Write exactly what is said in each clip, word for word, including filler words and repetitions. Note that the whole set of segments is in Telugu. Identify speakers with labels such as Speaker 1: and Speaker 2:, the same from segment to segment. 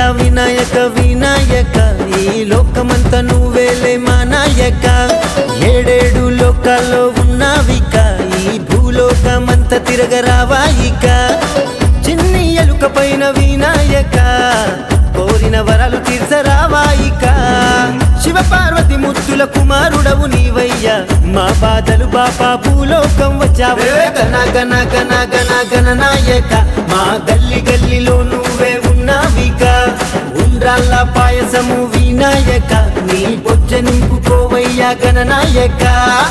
Speaker 1: వినాయక వినాయక ఈ లోకమంతా నువ్వేలే మా నాయక ఏడేడు లోకాల్లో ఉన్నావిక ఈ భూలోకమంతా తిరగరావాయిక చిన్ని ఎలుక పైన వినాయక కోరిన వరాలు తీర్చరావాయిక శివ పార్వతి ముత్తుల కుమారుడవు నీవయ్యా మా బాధలు బాపా భూలోకం వచ్చావే గణ గణ గణ గణ గణనాయక మా గల్లి గల్లిలో నువ్వే ఉన్నావిక ఉండ్రాళ్ళ పాయసము వినాయక నీ బొజ్జ నింపుకోవయ్యా గణనాయక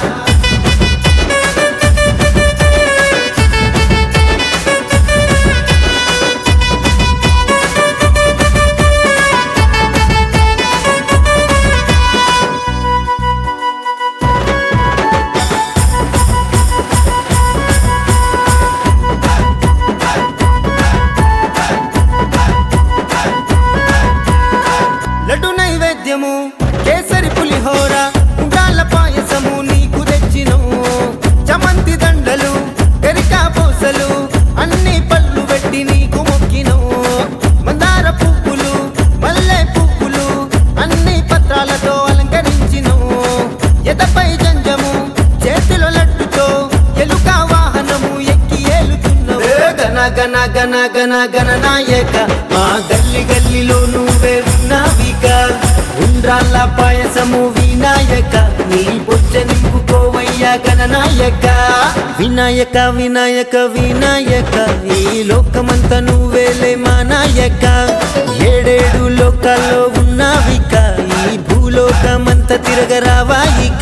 Speaker 1: లడ్డు నైవేద్యము కేసరి పులిహోర ఉండ్రాళ్ళ పాయసము నీకు తెచ్చినము చమంతి దండలు గరికా పూసలు అన్ని పళ్ళు పెట్టి నీకు మొక్కినము మందార పువ్వులు మల్లె పువ్వులు అన్ని పత్రాలతో అలంకరించినము ఎదపై జంజము చేతిలో లడ్డుతో ఎలుక వాహనము ఎక్కి ఏలుతున్నవు గణ గణ గణ గణ గణనాయక మా గల్లి గల్లిలో నువ్వే ఉన్నావిక ఉండ్రాళ్ళ పాయసము వినాయక నీ బొజ్జ నింపుకోవయ్యా గణనాయక వినాయక వినాయక వినాయక ఈ లోకమంతా నువ్వేలే మా నాయక ఏడేడు లోకాల్లో ఉన్నావిక ఈ భూలోకమంతా తిరగరావాయిక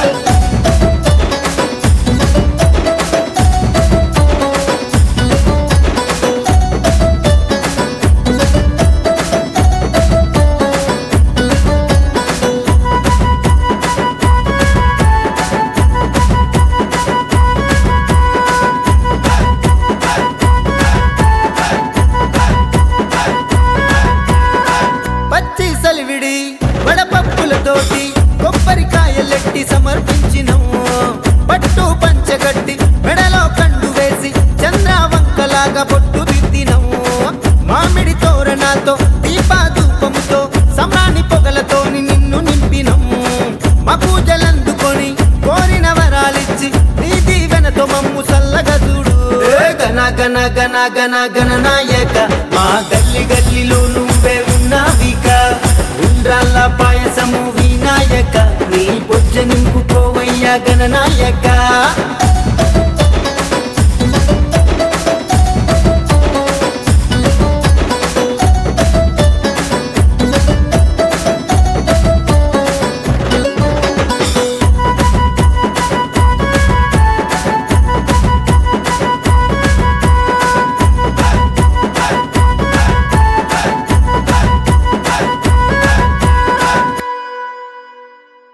Speaker 1: సలివిడి వడపప్పులతోటి కొబ్బరికాయలెట్టి సమర్పించినము పట్టు పంచగట్టి మెడలో కండు వేసి చంద్రవంకలాగా పొట్టు దిద్దినము మామిడి తోరణాతో దీపాధూపముతో సమ్రాణి పొగలతోని నిన్ను నింపినము మా పూజలందుకొని కోరిన వరాలిచ్చి నీ దీవెనతో మమ్ము సల్లగా చూడు గణ గణ గణ గణ గణనాయక మా గల్లి గల్లిలోను